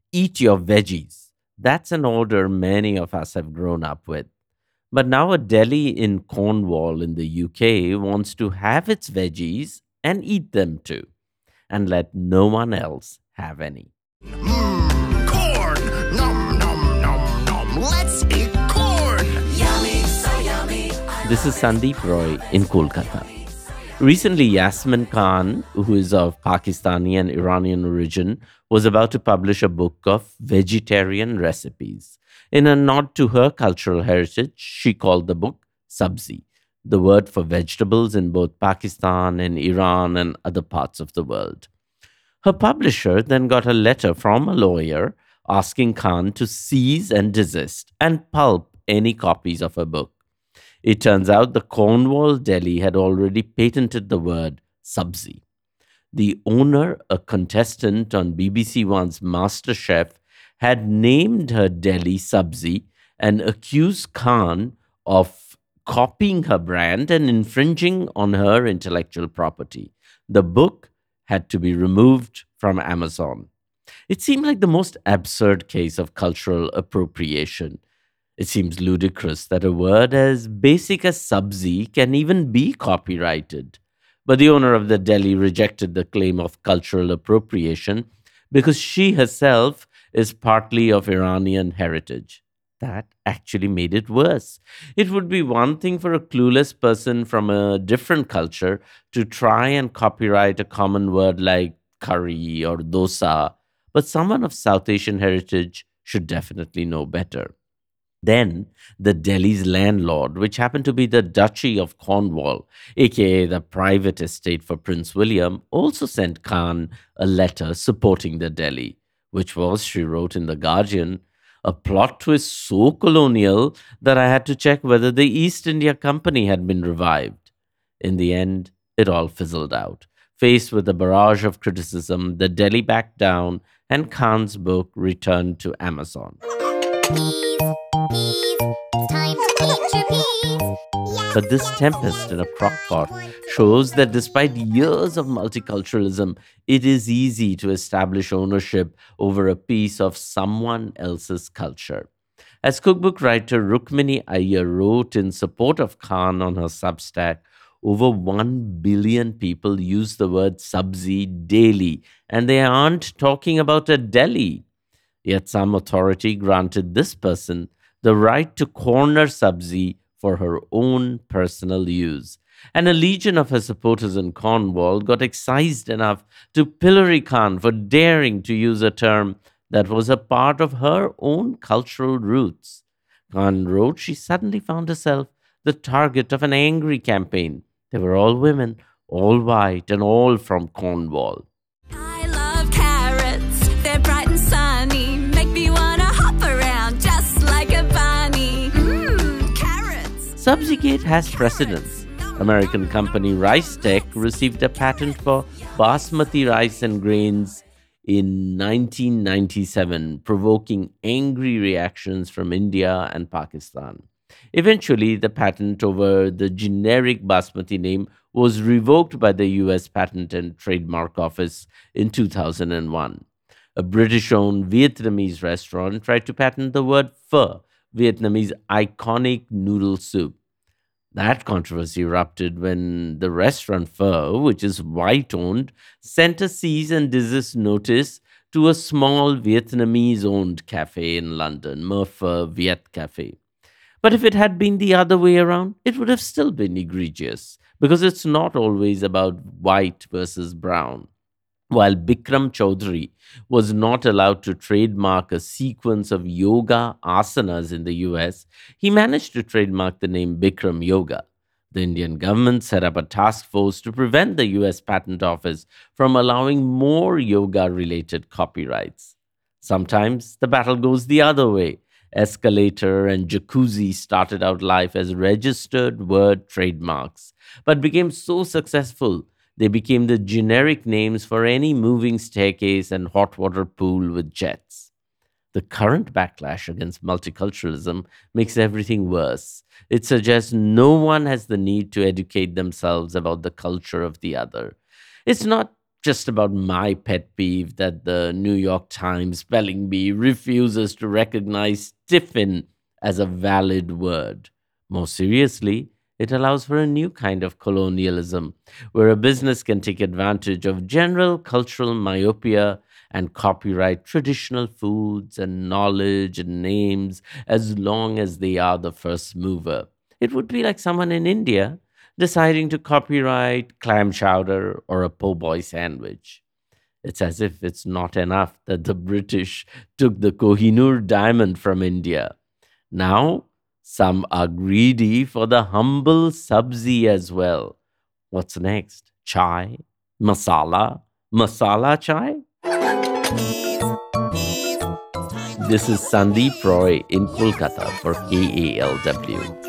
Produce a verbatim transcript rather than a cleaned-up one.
Eat your veggies. That's an order many of us have grown up with. But now a deli in Cornwall in the U K wants to have its veggies and eat them too, and let no one else have any. Mmm, corn! Nom nom nom nom! Let's eat corn! Yummy, so yummy. I This is love it. Sandeep Roy in Kolkata. Recently, Yasmin Khan, who is of Pakistani and Iranian origin, was about to publish a book of vegetarian recipes. In a nod to her cultural heritage, she called the book Sabzi, the word for vegetables in both Pakistan and Iran and other parts of the world. Her publisher then got a letter from a lawyer asking Khan to seize and desist and pulp any copies of her book. It turns out the Cornwall deli had already patented the word sabzi. The owner, a contestant on B B C One's MasterChef, had named her deli Sabzi and accused Khan of copying her brand and infringing on her intellectual property. The book had to be removed from Amazon. It seemed like the most absurd case of cultural appropriation. It seems ludicrous that a word as basic as Sabzi can even be copyrighted. But the owner of the deli rejected the claim of cultural appropriation because she herself is partly of Iranian heritage. That actually made it worse. It would be one thing for a clueless person from a different culture to try and copyright a common word like curry or dosa, but someone of South Asian heritage should definitely know better. Then the Delhi's landlord, which happened to be the Duchy of Cornwall, aka the private estate for Prince William, also sent Khan a letter supporting the Delhi, which was, she wrote in The Guardian, a plot twist so colonial that I had to check whether the East India Company had been revived. In the end, it all fizzled out. Faced with a barrage of criticism, the Delhi backed down and Khan's book returned to Amazon. Peas, peas, it's time to eat your peas. But this tempest in a crock pot shows that despite years of multiculturalism, it is easy to establish ownership over a piece of someone else's culture. As cookbook writer Rukmini Iyer wrote in support of Khan on her Substack, over one billion people use the word sabzi daily, and they aren't talking about a deli. Yet some authority granted this person the right to corner Sabzi for her own personal use. And a legion of her supporters in Cornwall got excised enough to pillory Khan for daring to use a term that was a part of her own cultural roots. Khan wrote she suddenly found herself the target of an angry campaign. They were all women, all white, and all from Cornwall. I love carrots, they're bright and sunny, make me wanna hop around just like a bunny. Mmm, carrots. Subsigate has precedence. American company Rice Tech received a patent for basmati rice and grains in nineteen ninety-seven, provoking angry reactions from India and Pakistan. Eventually, the patent over the generic basmati name was revoked by the U S Patent and Trademark Office in two thousand one. A British owned Vietnamese restaurant tried to patent the word pho, Vietnamese iconic noodle soup. That controversy erupted when the restaurant Pho, which is white owned, sent a cease and desist notice to a small Vietnamese owned cafe in London, Me Pho Viet Cafe. But if it had been the other way around, it would have still been egregious because it's not always about white versus brown. While Bikram Chaudhary was not allowed to trademark a sequence of yoga asanas in the U S, he managed to trademark the name Bikram Yoga. The Indian government set up a task force to prevent the U S Patent Office from allowing more yoga related copyrights. Sometimes the battle goes the other way. Escalator and jacuzzi started out life as registered word trademarks, but became so successful they became the generic names for any moving staircase and hot water pool with jets. The current backlash against multiculturalism makes everything worse. It suggests no one has the need to educate themselves about the culture of the other. It's not just about my pet peeve that the New York Times spelling bee refuses to recognize tiffin as a valid word. More seriously, it allows for a new kind of colonialism where a business can take advantage of general cultural myopia and copyright traditional foods and knowledge and names as long as they are the first mover. It would be like someone in India deciding to copyright clam chowder or a po' boy sandwich. It's as if it's not enough that the British took the Kohinoor diamond from India. Now, some are greedy for the humble sabzi as well. What's next? Chai? Masala? Masala chai? This is Sandeep Roy in Kolkata for K A L W.